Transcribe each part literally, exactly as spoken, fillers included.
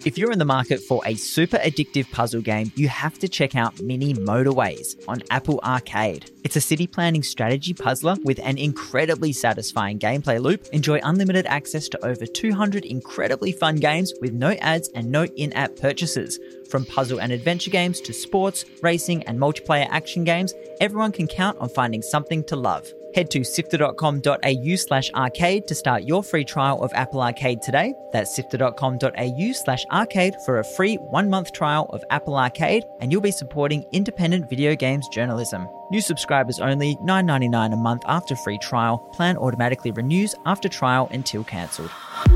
If you're in the market for a super addictive puzzle game, you have to check out Mini Motorways on Apple Arcade. It's a city planning strategy puzzler with an incredibly satisfying gameplay loop. Enjoy unlimited access to over two hundred incredibly fun games with no ads and no in-app purchases. From puzzle and adventure games to sports, racing and multiplayer action games, everyone can count on finding something to love. Head to sifter.com.au slash arcade to start your free trial of Apple Arcade today. That's sifter.com.au slash arcade for a free one-month trial of Apple Arcade, and you'll be supporting independent video games journalism. New subscribers only, nine dollars and ninety-nine cents a month after free trial. Plan automatically renews after trial until cancelled.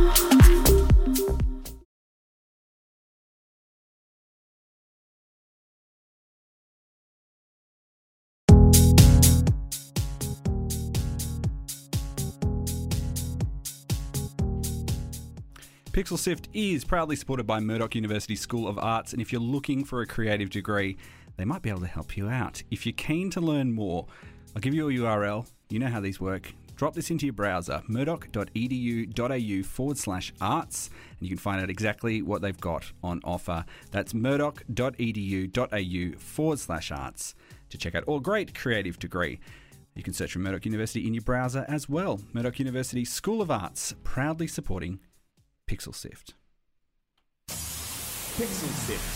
Pixel Sift is proudly supported by Murdoch University School of Arts, and if you're looking for a creative degree, they might be able to help you out. If you're keen to learn more, I'll give you a U R L. You know how these work. Drop this into your browser, murdoch.edu.au forward slash arts, and you can find out exactly what they've got on offer. That's murdoch.edu.au forward slash arts to check out a great creative degree. You can search for Murdoch University in your browser as well. Murdoch University School of Arts, proudly supporting Pixel Sift. Pixel Sift.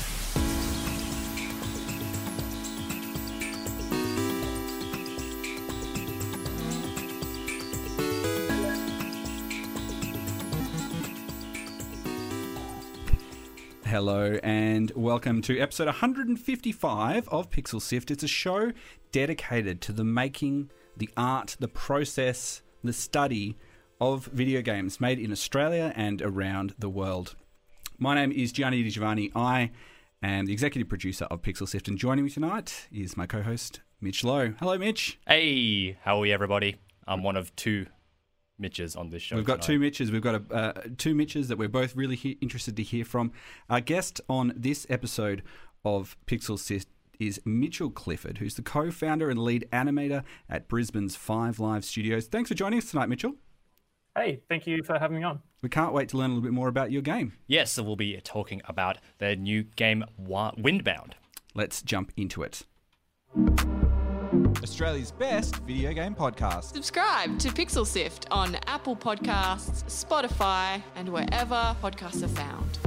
Hello and welcome to episode one hundred fifty-five of Pixel Sift. It's a show dedicated to the making, the art, the process, the study of video games made in Australia and around the world. My name is Gianni Di Giovanni. I am the executive producer of Pixel Sift, and joining me tonight is my co-host, Mitch Lowe. Hello, Mitch. Hey, how are we, everybody? I'm one of two Mitches on this show. We've got tonight. two Mitches. We've got a, uh, two Mitches that we're both really he- interested to hear from. Our guest on this episode of Pixel Sift is Mitchell Clifford, who's the co-founder and lead animator at Brisbane's Five Live Studios. Thanks for joining us tonight, Mitchell. Hey, thank you for having me on. We can't wait to learn a little bit more about your game. Yes, so we'll be talking about the new game Windbound. Let's jump into it. Australia's best video game podcast. Subscribe to Pixel Sift on Apple Podcasts, Spotify, and wherever podcasts are found.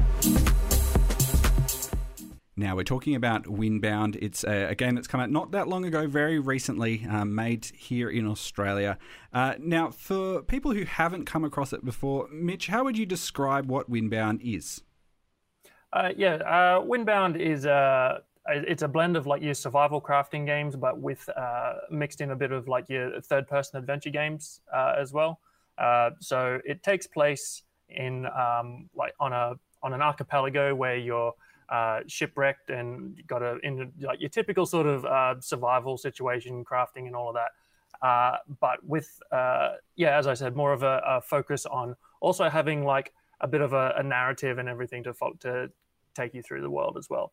Now, we're talking about Windbound. It's a, a game that's come out not that long ago, very recently, um, made here in Australia. Uh, now, for people who haven't come across it before, Mitch, how would you describe what Windbound is? Uh, yeah, uh, Windbound is a it's a blend of like your survival crafting games, but with uh, mixed in a bit of like your third-person adventure games uh, as well. Uh, so it takes place in um, like on a on an archipelago where you're Uh, shipwrecked and you got a in like your typical sort of uh, survival situation, crafting and all of that. Uh, but with uh, yeah, as I said, more of a, a focus on also having like a bit of a, a narrative and everything to fo- to take you through the world as well.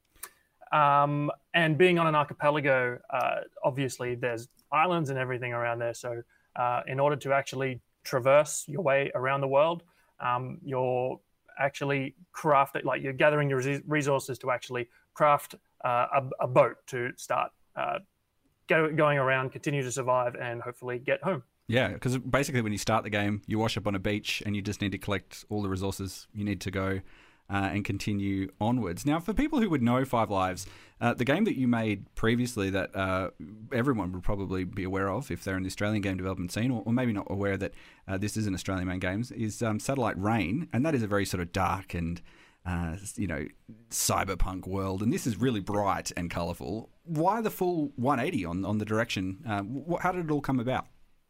Um, and being on an archipelago, uh, obviously there's islands and everything around there. So uh, in order to actually traverse your way around the world, um, you're actually craft it, like you're gathering your resources to actually craft uh, a, a boat to start uh, go, going around, continue to survive, and hopefully get home. Yeah, because basically when you start the game, you wash up on a beach and you just need to collect all the resources you need to go uh, and continue onwards. Now, for people who would know Five Lives, uh, the game that you made previously that uh, everyone would probably be aware of if they're in the Australian game development scene, or, or maybe not aware that uh, this is an Australian-made game, is um, Satellite Rain, and that is a very sort of dark and uh, you know cyberpunk world, and this is really bright and colourful. Why the full one eighty on on the direction? Uh, wh- how did it all come about?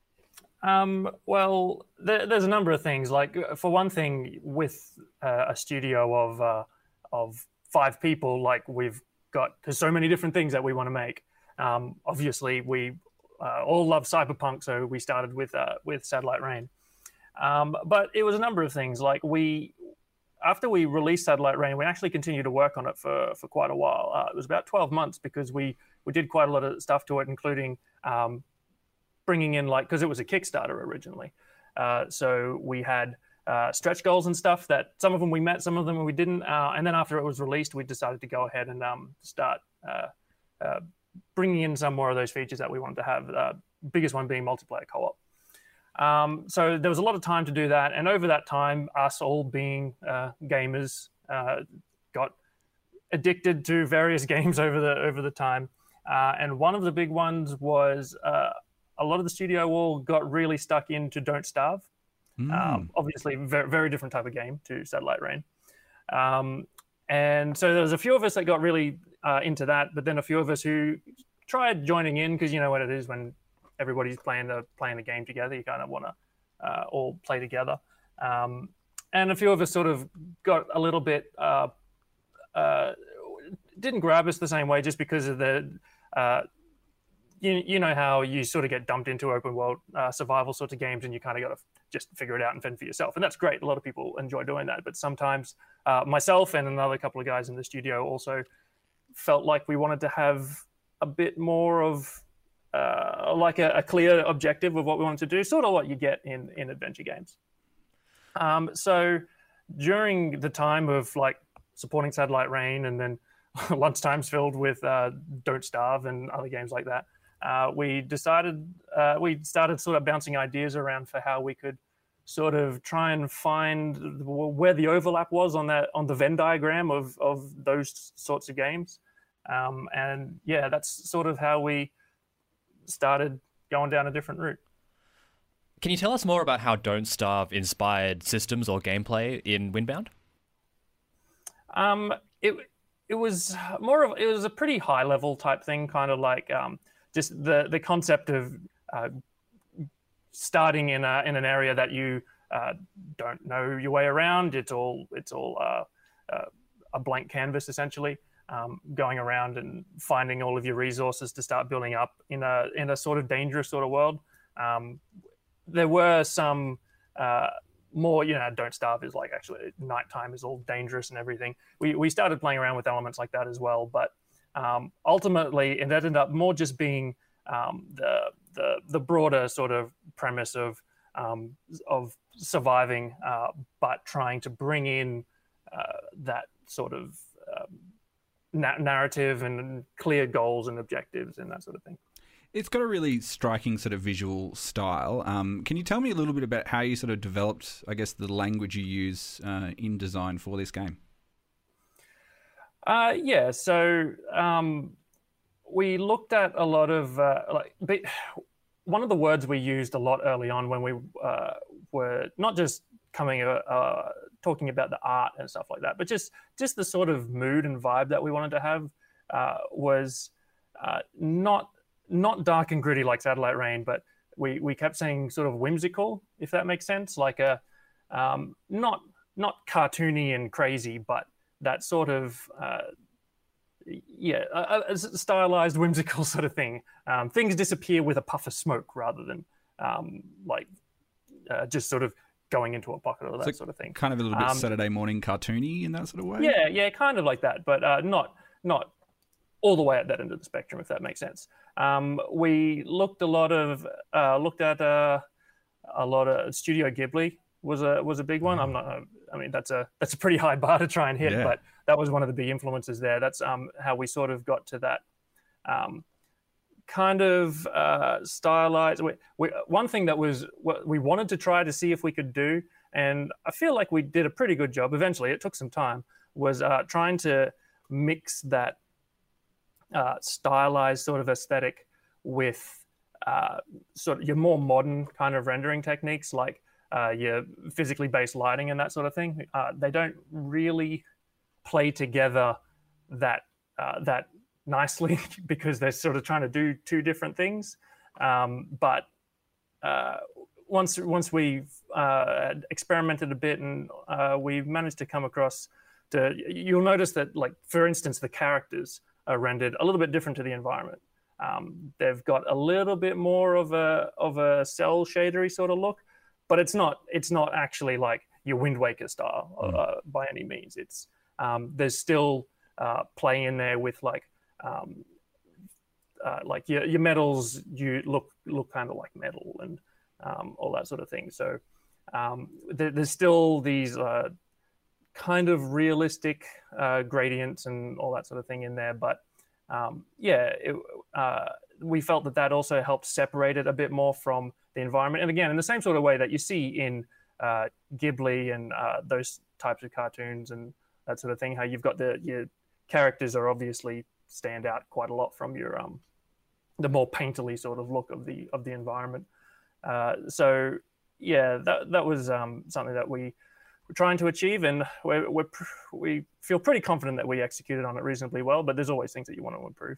Um, well, there, there's a number of things. Like for one thing, with uh, a studio of uh, of five people, like we've got there's so many different things that we want to make. Um, obviously, we uh, all love cyberpunk, so we started with uh, with Satellite Rain. Um, but it was a number of things. Like we, after we released Satellite Rain, we actually continued to work on it for for quite a while. Uh, it was about twelve months because we we did quite a lot of stuff to it, including um, bringing in like because it was a Kickstarter originally. Uh, so we had uh, stretch goals and stuff that some of them we met, some of them we didn't. Uh, and then after it was released, we decided to go ahead and um, start uh, uh, bringing in some more of those features that we wanted to have. Uh, biggest one being multiplayer co-op. Um, so there was a lot of time to do that. And over that time, us all being uh, gamers uh, got addicted to various games over the over the time. Uh, and one of the big ones was uh, a lot of the studio all got really stuck into Don't Starve. Mm. Um, obviously, very, very different type of game to Satellite Rain. Um, and so there was a few of us that got really uh, into that, but then a few of us who tried joining in because you know what it is when everybody's playing the playing the game together. You kind of want to uh, all play together. Um, and a few of us sort of got a little bit uh, uh, didn't grab us the same way just because of the. Uh, You, you know how you sort of get dumped into open world uh, survival sorts of games and you kind of got to f- just figure it out and fend for yourself. And that's great. A lot of people enjoy doing that. But sometimes uh, myself and another couple of guys in the studio also felt like we wanted to have a bit more of uh, like a, a clear objective of what we wanted to do, sort of what you get in, in adventure games. Um, so during the time of like supporting Satellite Rain and then lunchtimes filled with uh, Don't Starve and other games like that, Uh, we decided uh, we started sort of bouncing ideas around for how we could sort of try and find where the overlap was on that on the Venn diagram of of those sorts of games, um, and yeah, that's sort of how we started going down a different route. Can you tell us more about how Don't Starve inspired systems or gameplay in Windbound? Um, it it was more of it was a pretty high level type thing, kind of like. Um, Just the, the concept of uh, starting in a, in an area that you uh, don't know your way around. It's all it's all uh, uh, a blank canvas essentially. Um, going around and finding all of your resources to start building up in a in a sort of dangerous sort of world. Um, there were some uh, more, you know, Don't Starve is like actually nighttime is all dangerous and everything. We we started playing around with elements like that as well, but. Um, ultimately, it ended up more just being um, the, the the broader sort of premise of um, of surviving, uh, but trying to bring in uh, that sort of um, na- narrative and clear goals and objectives and that sort of thing. It's got a really striking sort of visual style. Um, can you tell me a little bit about how you sort of developed, I guess, the language you use uh, in design for this game? Uh, yeah, so um, we looked at a lot of uh, like one of the words we used a lot early on when we uh, were not just coming uh, uh, talking about the art and stuff like that, but just just the sort of mood and vibe that we wanted to have uh, was uh, not not dark and gritty like Satellite Rain, but we we kept saying sort of whimsical, if that makes sense, like a um, not not cartoony and crazy, but that sort of, uh, yeah, a, a stylized, whimsical sort of thing. Um, things disappear with a puff of smoke rather than um, like uh, just sort of going into a pocket or that so sort of thing. Kind of a little bit um, Saturday morning cartoony in that sort of way? Yeah, yeah, kind of like that, but uh, not not all the way at that end of the spectrum, if that makes sense. Um, we looked a lot of, uh, looked at uh, a lot of Studio Ghibli was a was a big one. I'm not. I mean, that's a that's a pretty high bar to try and hit, yeah. But that was one of the big influences there. That's um, how we sort of got to that um, kind of uh, stylized. We, we, one thing that was what we wanted to try to see if we could do, and I feel like we did a pretty good job. Eventually, it took some time. Was uh, trying to mix that uh, stylized sort of aesthetic with uh, sort of your more modern kind of rendering techniques, like. Uh, your physically based lighting and that sort of thing. Uh, they don't really play together that uh, that nicely because they're sort of trying to do two different things. Um, but uh, once once we've uh, experimented a bit and uh, we've managed to come across to, you'll notice that, like for instance, the characters are rendered a little bit different to the environment. Um, they've got a little bit more of a of a cell shadery sort of look. But it's not. It's not actually like your Wind Waker style uh, by any means. It's um, there's still uh, play in there with like um, uh, like your your metals. You look look kind of like metal and um, all that sort of thing. So Um, there, there's still these uh, kind of realistic uh, gradients and all that sort of thing in there, but um, yeah, it, uh, we felt that that also helped separate it a bit more from the environment. And again, in the same sort of way that you see in uh, Ghibli and uh, those types of cartoons and that sort of thing, how you've got the your characters are obviously stand out quite a lot from your um the more painterly sort of look of the of the environment. Uh, so yeah, that that was um, something that we were trying to achieve, and we're, we're we feel pretty confident that we executed on it reasonably well. But there's always things that you want to improve.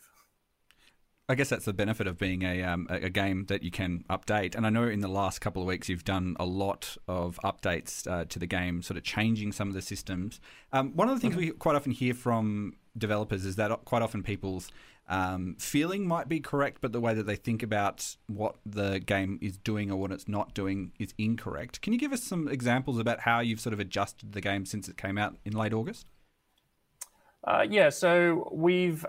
I guess that's the benefit of being a um, a game that you can update. And I know in the last couple of weeks you've done a lot of updates uh, to the game, sort of changing some of the systems. Um, one of the things mm-hmm. we quite often hear from developers is that quite often people's um, feeling might be correct, but the way that they think about what the game is doing or what it's not doing is incorrect. Can you give us some examples about how you've sort of adjusted the game since it came out in late August? Uh, yeah, so we've...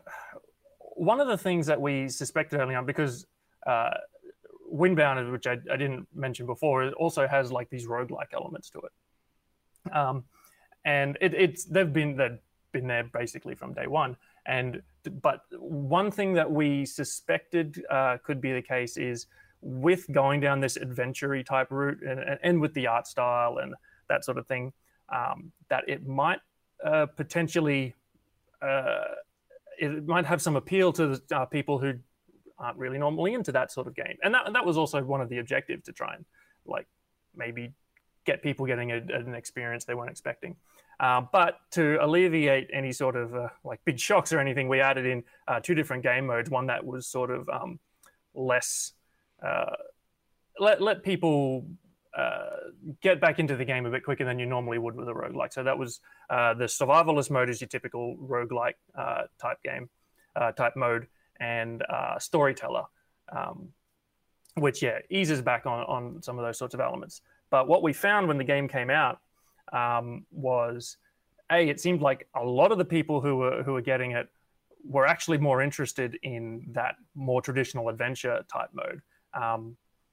One of the things that we suspected early on, because uh, Windbound, which I, I didn't mention before, it also has like these roguelike elements to it. Um, and it, it's they've been they've been there basically from day one. And but one thing that we suspected uh, could be the case is with going down this adventure-y type route and, and with the art style and that sort of thing, um, that it might uh, potentially uh, it might have some appeal to the, uh, people who aren't really normally into that sort of game. And that that was also one of the objectives, to try and like maybe get people getting a, an experience they weren't expecting. Uh, but to alleviate any sort of uh, like big shocks or anything, we added in uh, two different game modes. One that was sort of um, less, uh, let, let people uh, get back into the game a bit quicker than you normally would with a roguelike. So that was uh, the survivalist mode is your typical roguelike uh, type game, uh, type mode, and uh, storyteller, um, which, yeah, eases back on, on some of those sorts of elements. But what we found when the game came out um, was, A, it seemed like a lot of the people who were who were getting it were actually more interested in that more traditional adventure type mode. Um,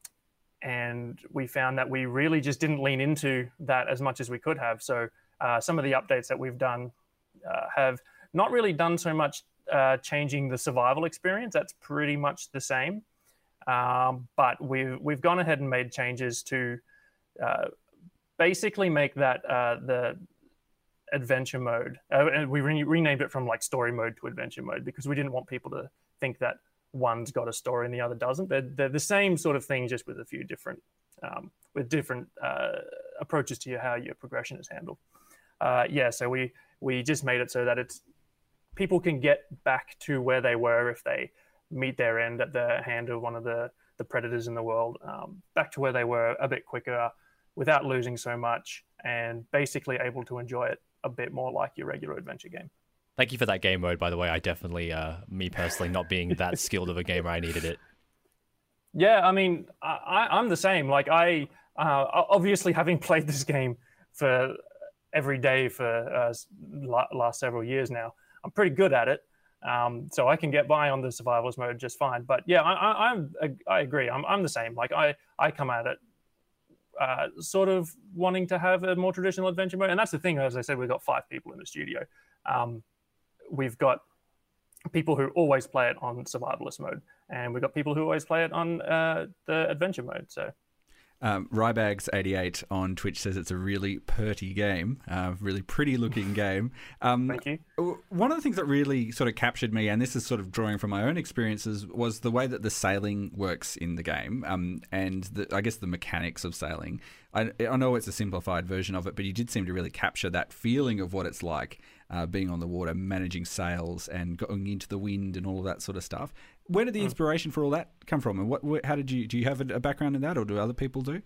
and we found that we really just didn't lean into that as much as we could have. So uh, some of the updates that we've done uh, have not really done so much uh, changing the survival experience. That's pretty much the same. Um, but we've, we've gone ahead and made changes to uh, basically make that uh, the adventure mode. Uh, and we re- renamed it from like story mode to adventure mode because we didn't want people to think that one's got a story and the other doesn't. They're, they're the same sort of thing, just with a few different, um, with different uh, approaches to your, how your progression is handled. Uh, yeah, so we we just made it so that it's people can get back to where they were if they meet their end at the hand of one of the, the predators in the world, um, back to where they were a bit quicker without losing so much, and basically able to enjoy it a bit more like your regular adventure game. Thank you for that game mode, by the way. I definitely, uh, me personally, not being that skilled of a gamer, I needed it. Yeah, I mean, I, I'm the same. Like, I uh, obviously, having played this game for every day for uh, last several years now, I'm pretty good at it. Um, so I can get by on the survivalist mode just fine. But yeah, I, I, I'm, I agree. I'm, I'm the same. Like, I, I come at it uh, sort of wanting to have a more traditional adventure mode. And that's the thing, as I said, we've got five people in the studio. Um, we've got people who always play it on survivalist mode, and we've got people who always play it on uh, the adventure mode. So, um, Rybags eighty-eight on Twitch says it's a really purty game, uh, really pretty looking game. Um, Thank you. One of the things that really sort of captured me, and this is sort of drawing from my own experiences, was the way that the sailing works in the game, um, and the, I guess the mechanics of sailing. I, I know it's a simplified version of it, but you did seem to really capture that feeling of what it's like uh, being on the water, managing sails and going into the wind and all of that sort of stuff. Where did the inspiration for all that come from? And what? How did you? Do you have a background in that, or do other people do?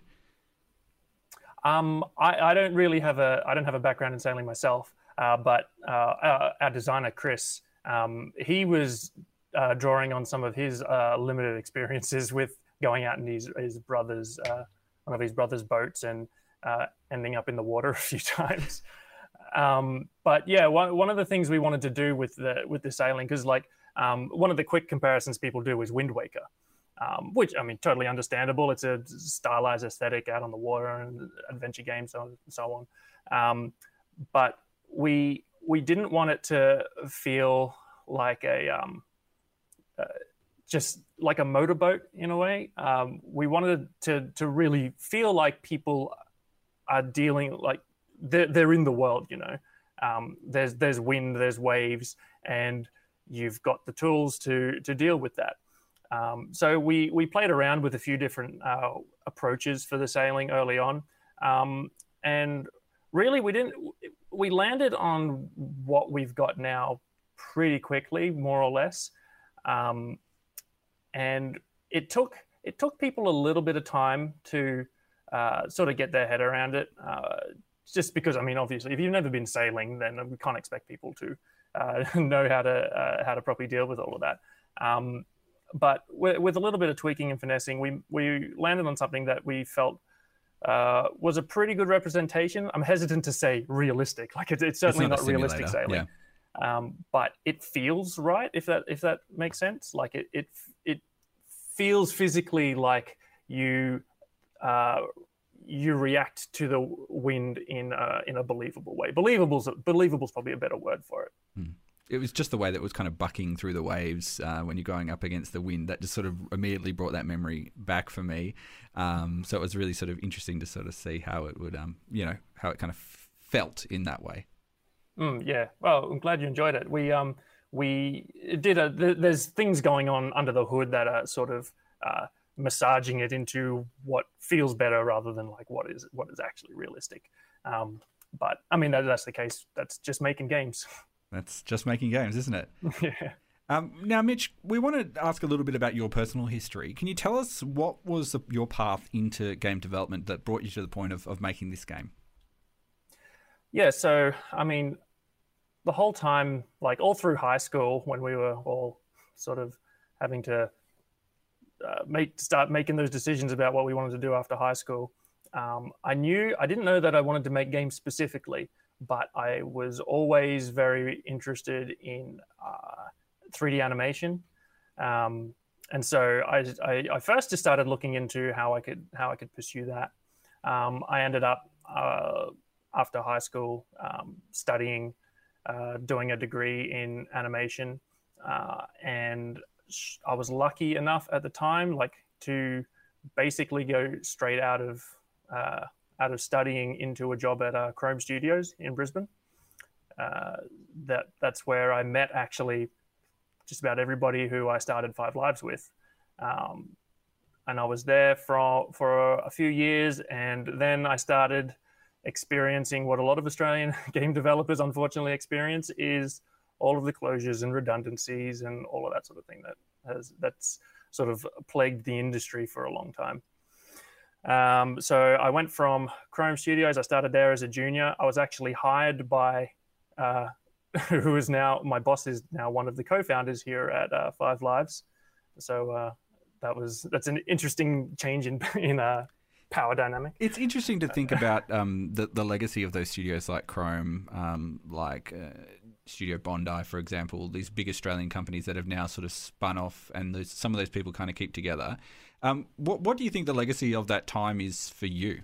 Um, I, I don't really have a. I don't have a background in sailing myself, uh, but uh, our, our designer Chris, um, he was uh, drawing on some of his uh, limited experiences with going out in his his brother's uh, one of his brother's boats and uh, ending up in the water a few times. Um, but yeah, one one of the things we wanted to do with the with the sailing, because like um, one of the quick comparisons people do is Wind Waker. um, which, I mean, totally understandable. It's a stylized aesthetic out on the water and adventure games and so on. Um, but we we didn't want it to feel like a um, uh, just like a motorboat in a way. Um, we wanted to to really feel like people are dealing, like they're, they're in the world, you know. Um, there's there's wind, there's waves, and you've got the tools to to deal with that. Um, so we we played around with a few different uh, approaches for the sailing early on, um, and really we didn't we landed on what we've got now pretty quickly, more or less, um, and it took it took people a little bit of time to uh, sort of get their head around it. Uh, Just because, I mean, obviously, if you've never been sailing, then we can't expect people to uh, know how to uh, how to properly deal with all of that. Um, but with, with a little bit of tweaking and finessing, we we landed on something that we felt uh, was a pretty good representation. I'm hesitant to say realistic, like it, it's certainly it's not, not a realistic sailing, yeah. um, but it feels right. If that if that makes sense, like it it it feels physically like you. Uh, you react to the wind in a, in a believable way. Believable's believable's probably a better word for it. Hmm. It was just the way that it was kind of bucking through the waves uh, when you're going up against the wind. That just sort of immediately brought that memory back for me. Um, so it was really sort of interesting to sort of see how it would, um, you know, how it kind of felt in that way. Mm, yeah. Well, I'm glad you enjoyed it. We um we did a. There's things going on under the hood that are sort of. Uh, massaging it into what feels better rather than like what is what is actually realistic. Um, but I mean, that, that's the case. That's just making games. That's just making games, isn't it? Yeah. Um, now, Mitch, we want to ask a little bit about your personal history. Can you tell us what was the, your path into game development that brought you to the point of, of making this game? Yeah, so, I mean, the whole time, like all through high school when we were all sort of having to Uh, make start making those decisions about what we wanted to do after high school. Um, I knew I didn't know that I wanted to make games specifically, but I was always very interested in uh, three D animation, um, and so I, I, I first just started looking into how I could how I could pursue that. Um, I ended up uh, after high school um, studying, uh, doing a degree in animation, uh, and I was lucky enough at the time, like to basically go straight out of uh, out of studying into a job at uh, Chrome Studios in Brisbane. Uh, that that's where I met actually just about everybody who I started Five Lives with, um, and I was there for for a few years, and then I started experiencing what a lot of Australian game developers unfortunately experience is all of the closures and redundancies and all of that sort of thing that has that's sort of plagued the industry for a long time. Um, so I went from Chrome Studios. I started there as a junior. I was actually hired by uh, who is now my boss is now one of the co-founders here at uh, Five Lives. So uh, that was that's an interesting change in in uh, power dynamic. It's interesting to think about um, the the legacy of those studios like Chrome, um, like. Uh, Studio Bondi, for example, these big Australian companies that have now sort of spun off, and those, some of those people kind of keep together. Um, what what do you think the legacy of that time is for you?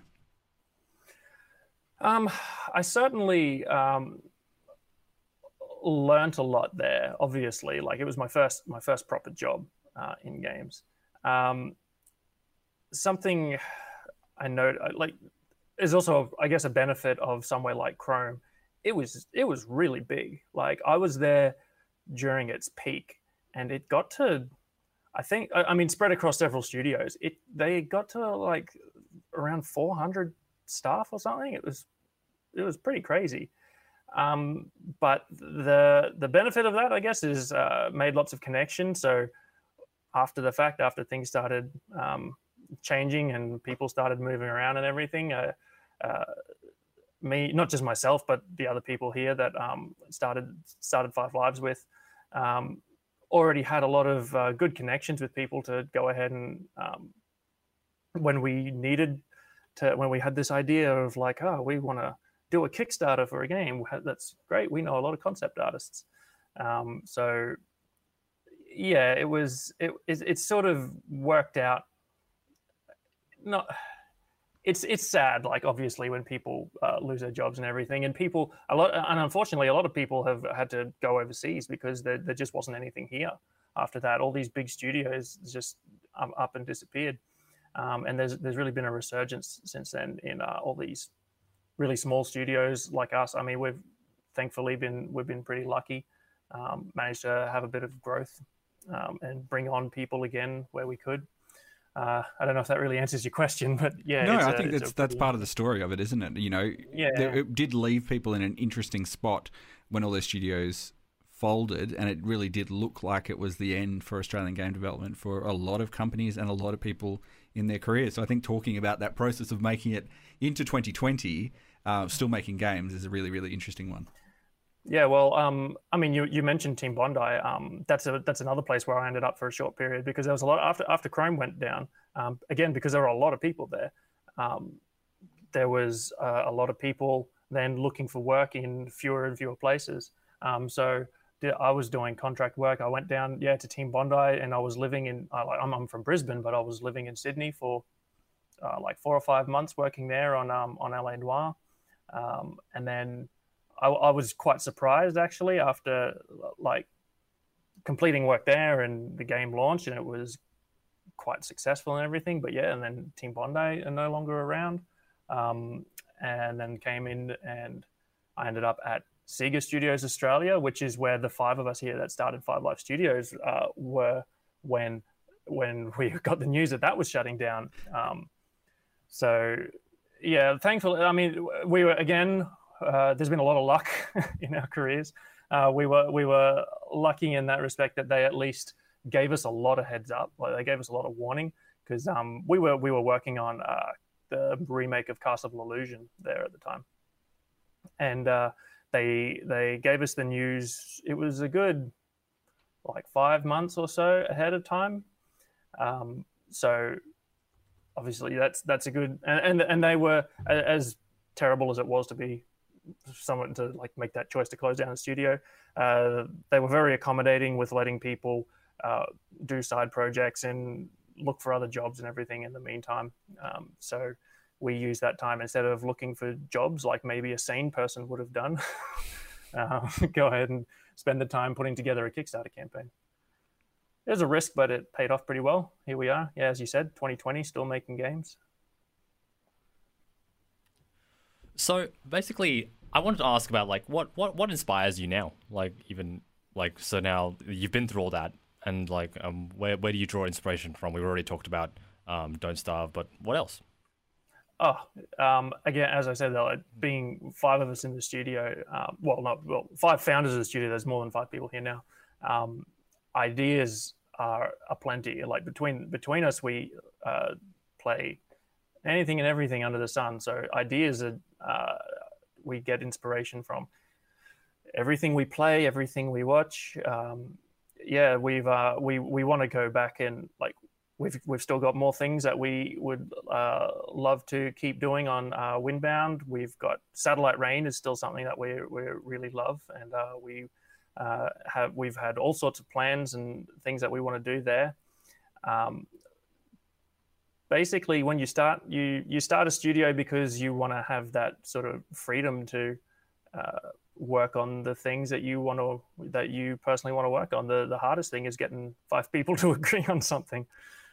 Um, I certainly um, learnt a lot there. Obviously, like it was my first my first proper job uh, in games. Um, something I know, like, is also, I guess, a benefit of somewhere like Chrome. It was it was really big. Like I was there during its peak, and it got to, I think, I mean, spread across several studios. It they got to like around four hundred staff or something. It was it was pretty crazy. Um, but the the benefit of that, I guess, is uh, made lots of connections. So after the fact, after things started um, changing and people started moving around and everything, uh, uh, me, not just myself, but the other people here that um, started started Five Lives with, um, already had a lot of uh, good connections with people to go ahead and um, when we needed to, when we had this idea of like, oh, we want to do a Kickstarter for a game. That's great. We know a lot of concept artists. Um, so yeah, it was. It it, it sort of worked out. Not. It's it's sad, like obviously when people uh, lose their jobs and everything, and people a lot, and unfortunately a lot of people have had to go overseas because there there just wasn't anything here. After that, all these big studios just um, up and disappeared, um, and there's there's really been a resurgence since then in uh, all these really small studios like us. I mean, we've thankfully been we've been pretty lucky, um, managed to have a bit of growth um, and bring on people again where we could. Uh, I don't know if that really answers your question, but yeah. No, it's I a, think it's that's a that's pretty- part of the story of it, isn't it? You know, Yeah. there- it did leave people in an interesting spot when all their studios folded, and it really did look like it was the end for Australian game development for a lot of companies and a lot of people in their careers. So I think talking about that process of making it into twenty twenty, uh, still making games, is a really, really interesting one. Yeah, well, um, I mean, you, you mentioned Team Bondi. Um, that's a that's another place where I ended up for a short period because there was a lot after after Chrome went down. Um, again, because there were a lot of people there. Um, there was uh, a lot of people then looking for work in fewer and fewer places. Um, so I was doing contract work. I went down, yeah, to Team Bondi, and I was living in. Uh, I'm, I'm from Brisbane, but I was living in Sydney for uh, like four or five months, working there on um, on L A Noire, um, and then. I, I was quite surprised actually after like completing work there and the game launched and it was quite successful and everything. But yeah, and then Team Bondi are no longer around, um, and then came in and I ended up at Sega Studios Australia, which is where the five of us here that started Five Live Studios uh, were when when we got the news that that was shutting down. Um, so yeah, thankfully, I mean, we were again. Uh, there's been a lot of luck in our careers. Uh, we were we were lucky in that respect that they at least gave us a lot of heads up. Like they gave us a lot of warning because um, we were we were working on uh, the remake of Castle of Illusion there at the time, and uh, they they gave us the news. It was a good like five months or so ahead of time. Um, so obviously that's that's a good and and, and they were as terrible as it was to be. Someone to like make that choice to close down the studio. Uh, they were very accommodating with letting people uh, do side projects and look for other jobs and everything in the meantime. Um, so we used that time instead of looking for jobs like maybe a sane person would have done. uh, go ahead and spend the time putting together a Kickstarter campaign. It was a risk, but it paid off pretty well. Here we are. Yeah, as you said, twenty twenty, still making games. So basically, I wanted to ask about like what, what, what inspires you now? Like even like so now you've been through all that, and like um where where do you draw inspiration from? We've already talked about um Don't Starve, but what else? Oh, um, again, as I said, though, like, being five of us in the studio, um, well, not well, five founders of the studio. There's more than five people here now. Um, ideas are aplenty. Like between between us, we uh, play anything and everything under the sun. So ideas are uh, we get inspiration from everything we play, everything we watch. Um, yeah, we've uh, we we want to go back and like we've we've still got more things that we would uh, love to keep doing on uh, Windbound. We've got Satellite Rain is still something that we we really love, and uh, we uh, have we've had all sorts of plans and things that we want to do there. Um, basically, when you start you you start a studio because you want to have that sort of freedom to uh, work on the things that you want to that you personally want to work on. The the hardest thing is getting five people to agree on something.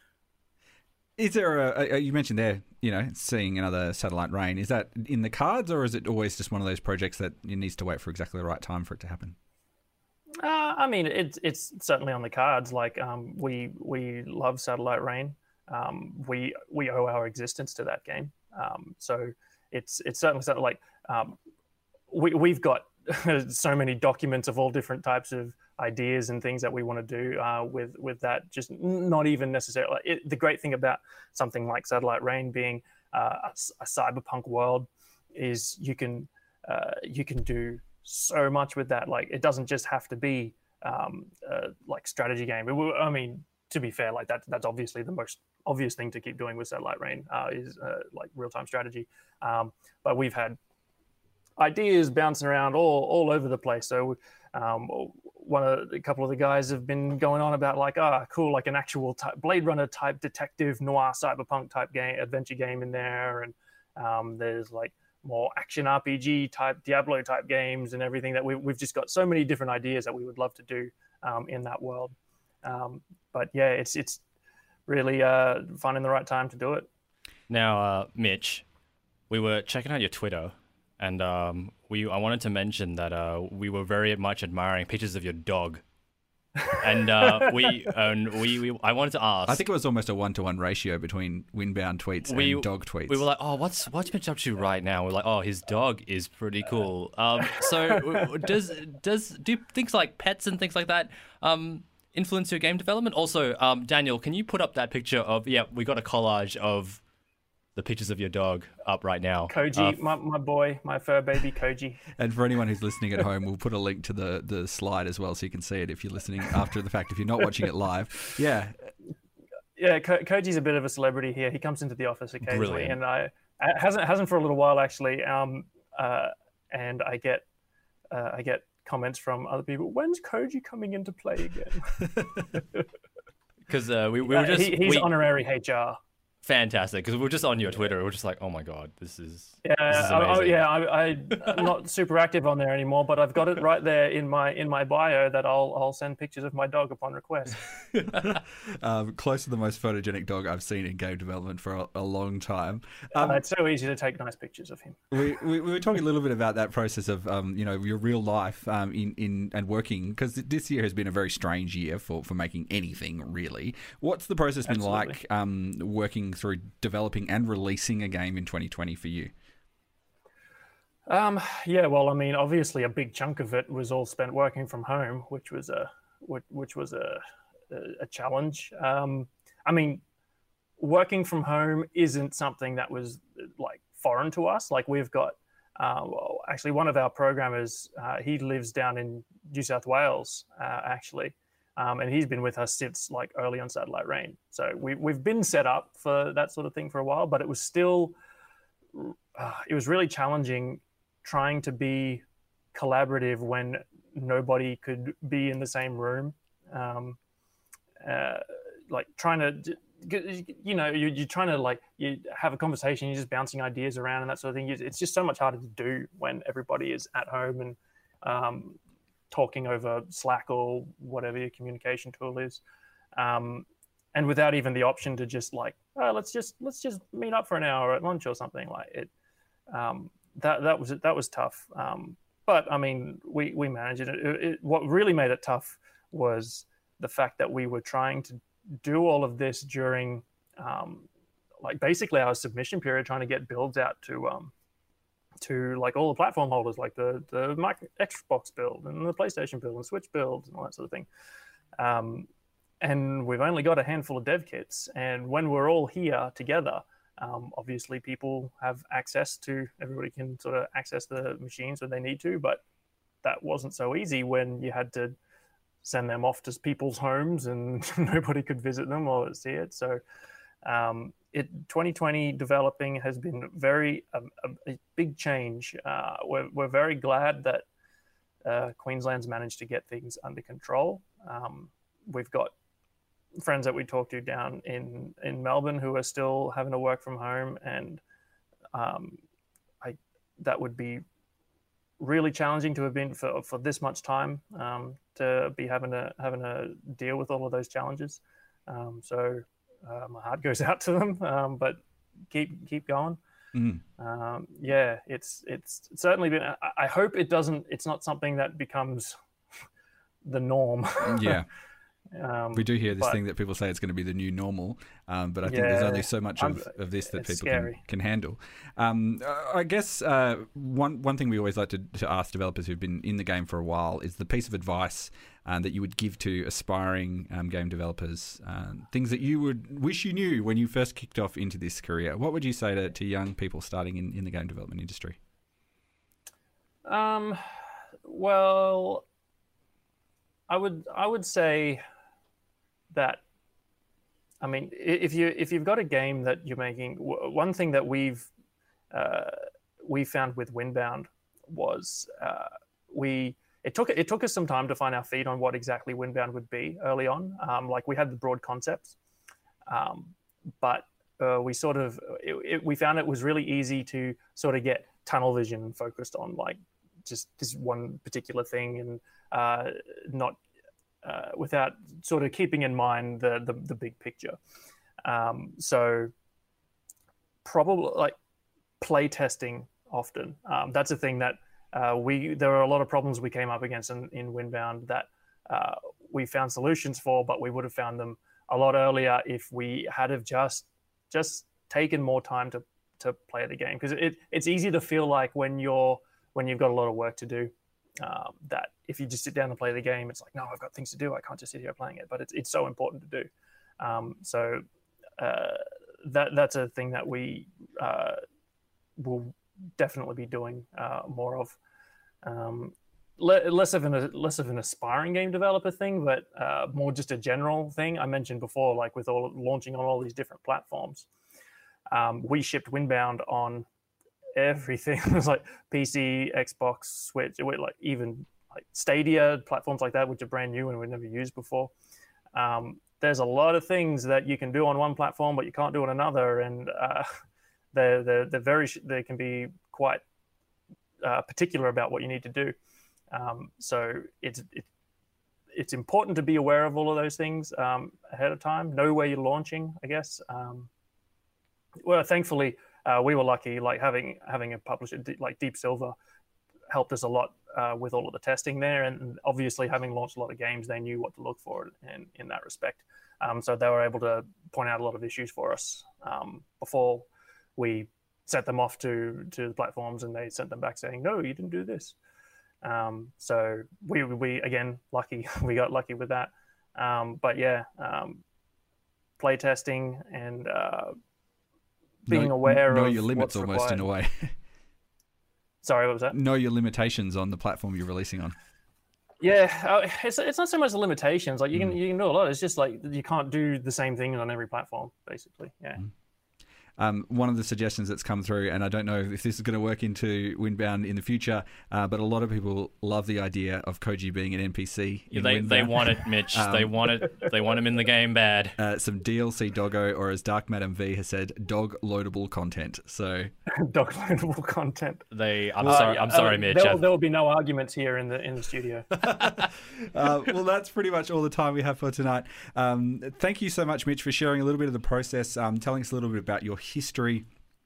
Is there a, a, you mentioned there, you know, seeing another Satellite Rain, is that in the cards, or is it always just one of those projects that it needs to wait for exactly the right time for it to happen? Uh, I mean, it's it's certainly on the cards. Like um, we we love Satellite Rain. Um, we we owe our existence to that game. Um, so it's it's certainly something like um, we we've got so many documents of all different types of ideas and things that we want to do uh, with with that. Just not even necessarily. It, the great thing about something like Satellite Rain being uh, a, a cyberpunk world is you can uh, you can do so much with that. Like it doesn't just have to be um, uh, like strategy game. It will, I mean, to be fair, like that that's obviously the most obvious thing to keep doing with Satellite Rain uh, is uh, like real time strategy. Um, but we've had ideas bouncing around all all over the place. So um, one of a couple of the guys have been going on about like, ah, cool, like an actual type, Blade Runner type detective noir cyberpunk type game, adventure game in there, and um, there's like more action R P G type Diablo type games and everything that we, we've just got so many different ideas that we would love to do um, in that world. Um, but yeah, it's it's really uh, finding the right time to do it. Now, uh, Mitch, we were checking out your Twitter, and um, we I wanted to mention that uh, we were very much admiring pictures of your dog. And uh, we and we, we I wanted to ask. I think it was almost a one-to-one ratio between Windbound tweets we, and dog tweets. We were like, oh, what's what's Mitch up to right now? We're like, oh, his dog is pretty cool. Um, so does does do things like pets and things like that um, influence your game development? Also, um, Daniel, can you put up that picture of? Yeah, we got a collage of the pictures of your dog up right now. Koji, uh, my, my boy, my fur baby Koji. And for anyone who's listening at home, we'll put a link to the, the slide as well so you can see it if you're listening after the fact, if you're not watching it live. Yeah. Yeah, Ko- Koji's a bit of a celebrity here. He comes into the office occasionally, Brilliant. and I hasn't hasn't for a little while actually. Um, uh, and I get uh, I get comments from other people. When's Koji coming into play again? Because uh, we, we were just uh, he, he's we, honorary H R. Fantastic, because we were just on your Twitter. We were just like, oh my god, this is yeah, this is I, I, amazing. yeah. I, I, I'm not super active on there anymore, but I've got it right there in my in my bio that I'll I'll send pictures of my dog upon request. um, close to the most photogenic dog I've seen in game development for a, a long time. Um, uh, it's so easy to take nice pictures of him. we, we we were talking a little bit about that process of um, you know, your real life um, in in and working, because this year has been a very strange year for for making anything really. What's the process been Absolutely. like um, working through developing and releasing a game in twenty twenty for you? Um, yeah, well, I mean, obviously, a big chunk of it was all spent working from home, which was a which, which was a a challenge. Um, I mean, working from home isn't something that was like foreign to us. Like we've got, uh, well, actually, one of our programmers, uh, he lives down in New South Wales, uh, actually. Um, and he's been with us since like early on Satellite Rain. So we, we've been set up for that sort of thing for a while, but it was still, uh, it was really challenging trying to be collaborative when nobody could be in the same room. Um, uh, like trying to, you know, you, you're trying to like, you have a conversation, you're just bouncing ideas around and that sort of thing. It's just so much harder to do when everybody is at home and, um, talking over Slack or whatever your communication tool is, um, and without even the option to just like, oh, let's just let's just meet up for an hour at lunch or something like it. Um, that that was that was tough, um, but I mean, we we managed it. It, it. What really made it tough was the fact that we were trying to do all of this during, um, like basically our submission period, trying to get builds out to. Um, to like all the platform holders, like the the Micro, Xbox build and the PlayStation build and Switch builds and all that sort of thing. Um, and we've only got a handful of dev kits. And when we're all here together, um, obviously people have access to, everybody can sort of access the machines when they need to, but that wasn't so easy when you had to send them off to people's homes and nobody could visit them or see it. So um, It, twenty twenty developing has been very um, a, a big change. Uh, we're, we're very glad that uh, Queensland's managed to get things under control. Um, we've got friends that we talk to down in, in Melbourne who are still having to work from home, and um, I that would be really challenging to have been for, for this much time um, to be having to having to deal with all of those challenges. Um, so. Uh, my heart goes out to them, um, but keep keep going. Mm. Um, yeah, it's it's certainly been. I, I hope it doesn't. It's not something that becomes the norm. Yeah. Um, we do hear this but, thing that people say it's going to be the new normal, um, but I think yeah, there's only so much of, of this that people can, can handle. Um, I guess uh, one one thing we always like to, to ask developers who've been in the game for a while is the piece of advice um, that you would give to aspiring um, game developers, um, things that you would wish you knew when you first kicked off into this career. What would you say to, to young people starting in, in the game development industry? Um, well, I would I would say that, I mean, if you if you've got a game that you're making, one thing that we've uh, we found with Windbound was uh, we it took it took us some time to find our feet on what exactly Windbound would be early on. Um, like we had the broad concepts, um, but uh, we sort of it, it, we found it was really easy to sort of get tunnel vision focused on like just this one particular thing and uh, not uh, without sort of keeping in mind the the, the big picture. Um, so probably like play testing often. Um, that's a thing that uh, we there are a lot of problems we came up against in, in Windbound that uh, we found solutions for, but we would have found them a lot earlier if we had have just just taken more time to to play the game, because it it's easy to feel like when you're when you've got a lot of work to do, um, that if you just sit down and play the game, it's like, no, I've got things to do. I can't just sit here playing it. But it's it's so important to do. Um, so uh, that that's a thing that we uh, will definitely be doing uh, more of. Um, le- less of an less of an aspiring game developer thing, but uh, more just a general thing. I mentioned before, like with all launching on all these different platforms. Um, we shipped Windbound on everything. It was like P C, Xbox, Switch, like even like Stadia, platforms like that, which are brand new and we've never used before. Um, there's a lot of things that you can do on one platform, but you can't do on another, and uh, they're, they're, they're very they can be quite uh, particular about what you need to do. Um, so it's it, it's important to be aware of all of those things um, ahead of time. Know where you're launching, I guess. Um, Well, thankfully, uh, we were lucky. Like having having a publisher like Deep Silver helped us a lot uh, with all of the testing there, and obviously having launched a lot of games, they knew what to look for in in that respect. Um, so they were able to point out a lot of issues for us um, before we sent them off to to the platforms, and they sent them back saying, "No, you didn't do this." Um, so we we again lucky. We got lucky with that. Um, but yeah, um, play testing and uh, being know, aware know of your limits what's almost required. in a way. Sorry, what was that? Know your limitations on the platform you're releasing on. Yeah, uh, it's it's not so much the limitations. Like you Mm. can you can do a lot. It's just like you can't do the same thing on every platform, basically. Yeah. Mm. Um, one of the suggestions that's come through, and I don't know if this is going to work into Windbound in the future, uh, but a lot of people love the idea of Koji being an N P C. Yeah, in they they Windbound. want it, Mitch. Um, they want it. They want him in the game bad. Uh, some D L C doggo, or as Dark Madam V has said, dog loadable content. So Downloadable content. They. I'm Uh, sorry. yeah, I'm sorry, uh, Mitch. There, I've- there will be no arguments here in the in the studio. uh, well, that's pretty much all the time we have for tonight. Um, thank you so much, Mitch, for sharing a little bit of the process, um, telling us a little bit about your history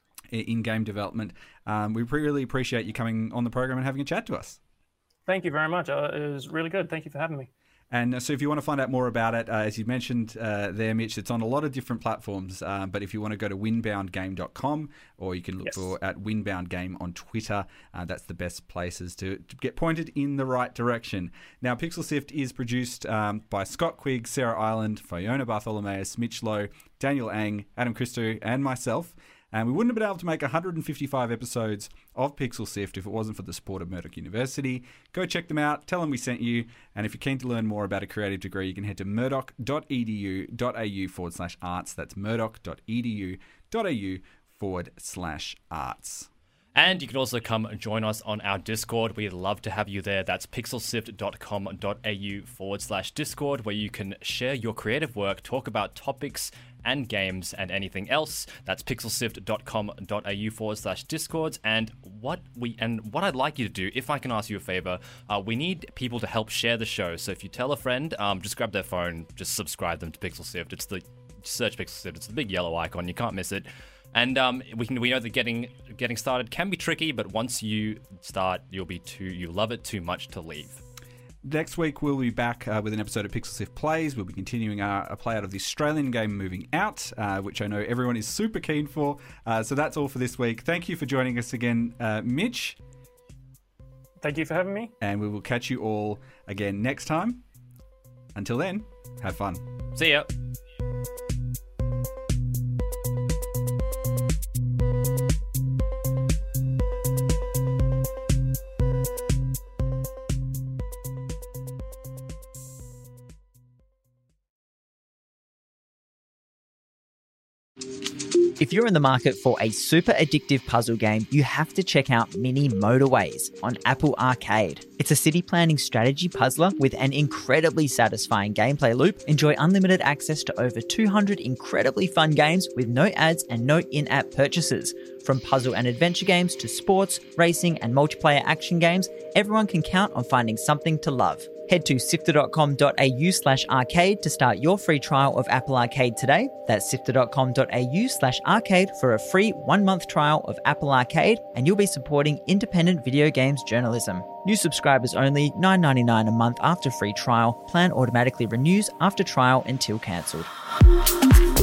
in game development. Um, we really appreciate you coming on the program and having a chat to us. Thank you very much. Uh, it was really good. Thank you for having me. And uh, so if you want to find out more about it, uh, as you mentioned uh, there, Mitch, it's on a lot of different platforms. Uh, but if you want to go to windbound game dot com, or you can look Yes. for at Windbound Game on Twitter, uh, that's the best places to, to get pointed in the right direction. Now, Pixel Sift is produced um, by Scott Quigg, Sarah Ireland, Fiona Bartholomeus, Mitch Lowe, Daniel Ang, Adam Christou, and myself. And we wouldn't have been able to make one hundred fifty-five episodes of Pixel Sift if it wasn't for the support of Murdoch University. Go check them out. Tell them we sent you. And if you're keen to learn more about a creative degree, you can head to murdoch dot e d u dot a u forward slash arts. That's murdoch dot e d u dot a u forward slash arts. And you can also come join us on our Discord. We'd love to have you there. That's pixelsift dot com dot a u forward slash Discord, where you can share your creative work, talk about topics and games and anything else. That's pixelsift dot com dot a u forward slash Discords. And what we and what I'd like you to do, if I can ask you a favor, uh, we need people to help share the show. So if you tell a friend, um, just grab their phone, just subscribe them to Pixel Sift. It's the search Pixel Sift. It's the big yellow icon. You can't miss it. And um, we can we know that getting getting started can be tricky, but once you start, you'll be too you love it too much to leave. Next week, we'll be back uh, with an episode of Pixel Sift Plays. We'll be continuing our, a play out of the Australian game Moving Out, uh, which I know everyone is super keen for. Uh, so that's all for this week. Thank you for joining us again, uh, Mitch. Thank you for having me. And we will catch you all again next time. Until then, have fun. See ya. If you're in the market for a super addictive puzzle game, you have to check out Mini Motorways on Apple Arcade. It's a city planning strategy puzzler with an incredibly satisfying gameplay loop. Enjoy unlimited access to over two hundred incredibly fun games with no ads and no in-app purchases. From puzzle and adventure games to sports, racing, and multiplayer action games, everyone can count on finding something to love. Head to sifter.com.au slash arcade to start your free trial of Apple Arcade today. That's sifter.com.au slash arcade for a free one-month trial of Apple Arcade, and you'll be supporting independent video games journalism. New subscribers only, nine dollars ninety-nine a month after free trial. Plan automatically renews after trial until cancelled.